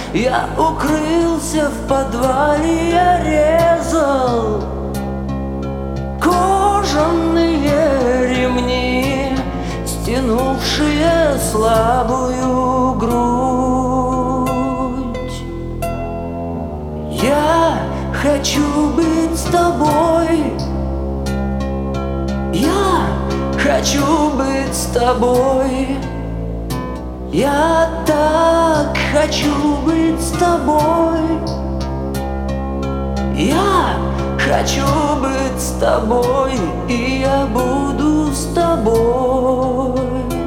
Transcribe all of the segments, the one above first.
Я укрылся в подвале, я резал кожаные ремни, стянувшие слабую грудь. Я хочу быть с тобой, я хочу быть с тобой. Я так хочу быть с тобой. Я хочу быть с тобой, и я буду с тобой.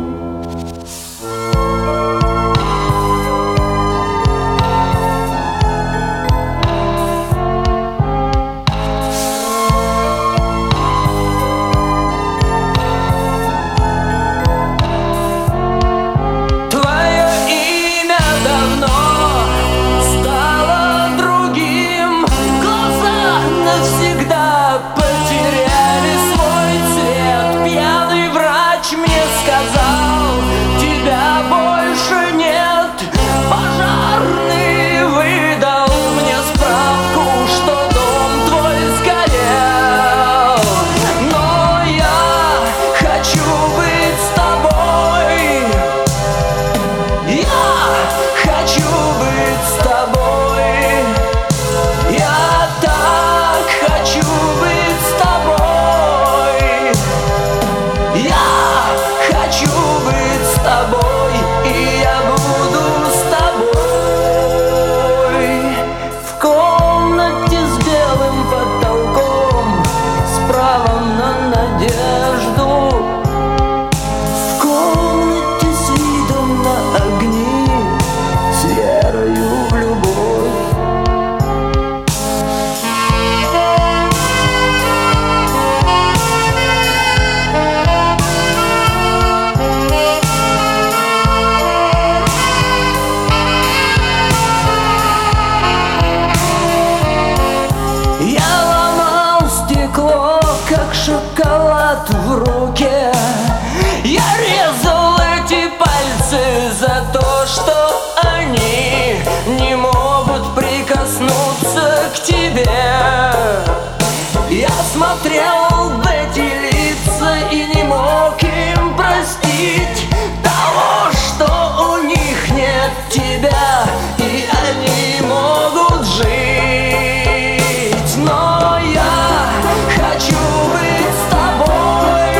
Шоколад в руке. Я резал эти пальцы за то, что они не могут прикоснуться к тебе. Я смотрел в эти лица и не мог им простить того, что у них нет тебя, и они могут жить. Но я хочу быть с тобой.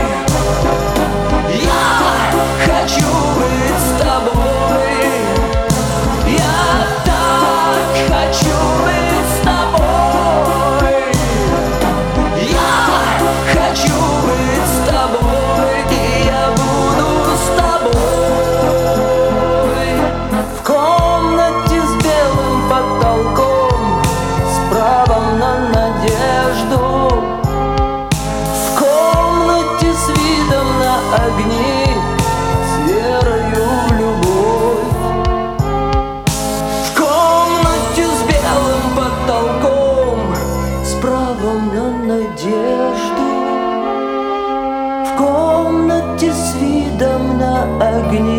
Я хочу быть с тобой. Я так хочу быть с тобой. Я хочу быть с тобой, и я буду с тобой. В комнате с белым потолком, с правом на надежду. В комнате с видом на огни, с верою в любовь. В комнате с белым потолком, с правом на надежду. В комнате с видом на огни.